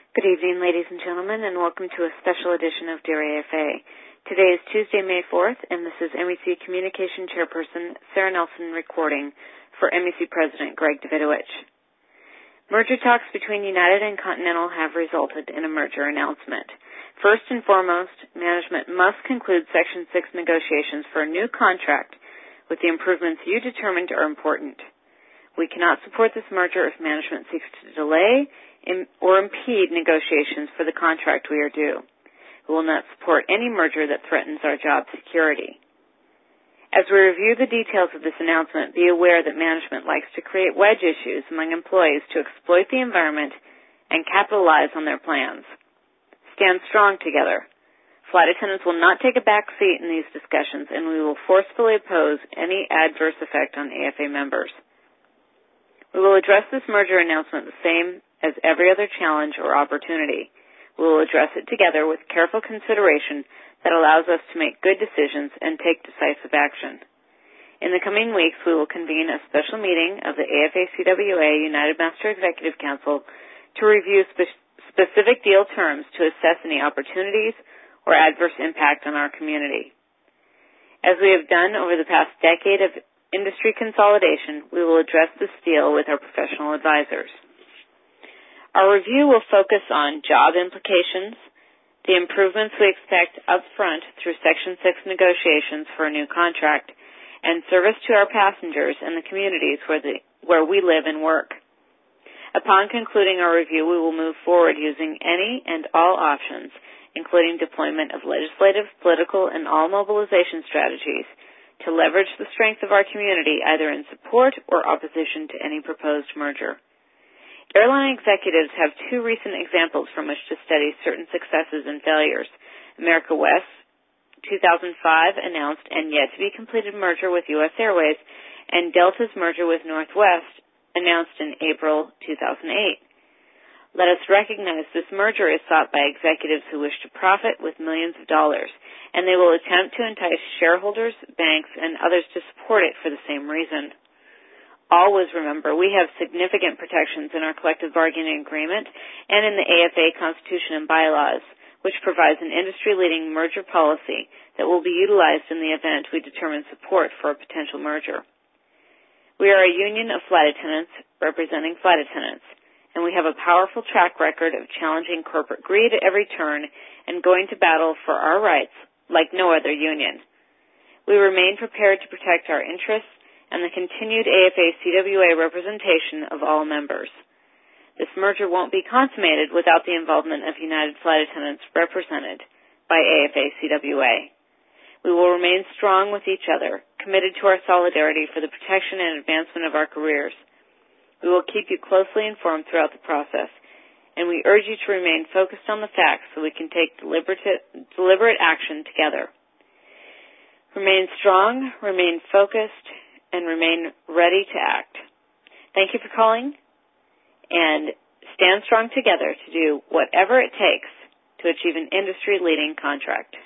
Good evening, ladies and gentlemen, and welcome to a special edition of Dear AFA. Today is Tuesday, May 4th, and this is MEC Communication Chairperson Sarah Nelson recording for MEC President Greg Davidovich. Merger talks between United and Continental have resulted in a merger announcement. First and foremost, management must conclude Section 6 negotiations for a new contract with the improvements you determined are important. We cannot support this merger if management seeks to delay or impede negotiations for the contract we are due. We will not support any merger that threatens our job security. As we review the details of this announcement, be aware that management likes to create wedge issues among employees to exploit the environment and capitalize on their plans. Stand strong together. Flight attendants will not take a back seat in these discussions, and we will forcefully oppose any adverse effect on AFA members. We will address this merger announcement the same as every other challenge or opportunity. We will address it together with careful consideration that allows us to make good decisions and take decisive action. In the coming weeks, we will convene a special meeting of the AFA-CWA United Master Executive Council to review specific deal terms to assess any opportunities or adverse impact on our community. As we have done over the past decade of industry consolidation, we will address this deal with our professional advisors. Our review will focus on job implications, the improvements we expect up front through Section 6 negotiations for a new contract, and service to our passengers and the communities where we live and work. Upon concluding our review, we will move forward using any and all options, including deployment of legislative, political, and all mobilization strategies to leverage the strength of our community either in support or opposition to any proposed merger. Airline executives have two recent examples from which to study certain successes and failures. America West 2005 announced and yet to be completed merger with U.S. Airways, and Delta's merger with Northwest announced in April 2008. Let us recognize this merger is sought by executives who wish to profit with millions of dollars, and they will attempt to entice shareholders, banks, and others to support it for the same reason. Always remember, we have significant protections in our collective bargaining agreement and in the AFA Constitution and bylaws, which provides an industry-leading merger policy that will be utilized in the event we determine support for a potential merger. We are a union of flight attendants representing flight attendants, and we have a powerful track record of challenging corporate greed at every turn and going to battle for our rights like no other union. We remain prepared to protect our interests and the continued AFA-CWA representation of all members. This merger won't be consummated without the involvement of United Flight Attendants represented by AFA-CWA. We will remain strong with each other, committed to our solidarity for the protection and advancement of our careers. We will keep you closely informed throughout the process, and we urge you to remain focused on the facts so we can take deliberate action together. Remain strong, remain focused, and remain ready to act. Thank you for calling, and stand strong together to do whatever it takes to achieve an industry-leading contract.